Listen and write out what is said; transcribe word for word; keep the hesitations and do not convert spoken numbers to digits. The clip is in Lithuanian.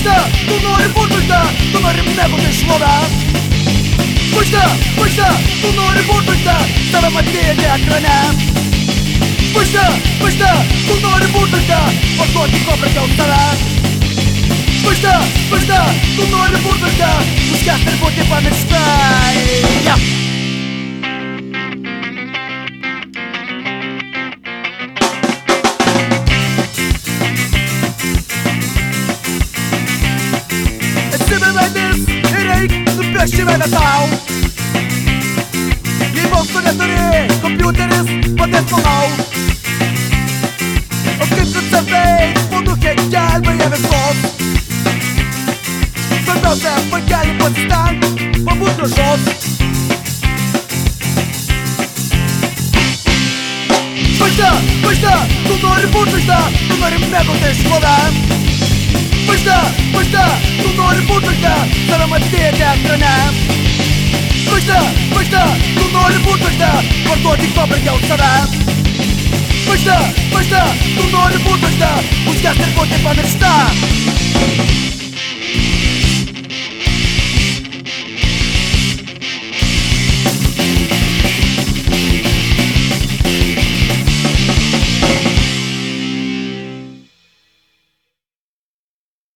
Žvaigždė, tu nori būt žvaigždė, tu nori mėgauti šlovę. Žvaigždė, žvaigždė, tu nori būt žvaigždė, tave matyti ekrane. Žvaigždė, žvaigždė, tu nori būt žvaigždė, parduoti ko brangiau save. Žvaigždė, žvaigždė, tu nori būt žvaigždė, užkęsti ir būti pamiršta. Yeah. Nupiešti veidą tau. Jei balso neturi, kompiuteris padės manau. O kaip koncertai, ponukė gelbėja visos. Svarbiausia, vaikeli pasistenk, pabūt gražos. Žvaigždė, žvaigždė, tu nori būt žvaigždė, tu nori mėgauti šlovę. Žvaigždė, žvaigždė, tu nori būt žvaigždė, tave matyti ekrane. Žvaigždė, žvaigždė, tu nori būt žvaigždė, parduoti ko brangiau save. Žvaigždė, žvaigždė, tu nori būt žvaigždė, užkęsti ir būti pamiršta.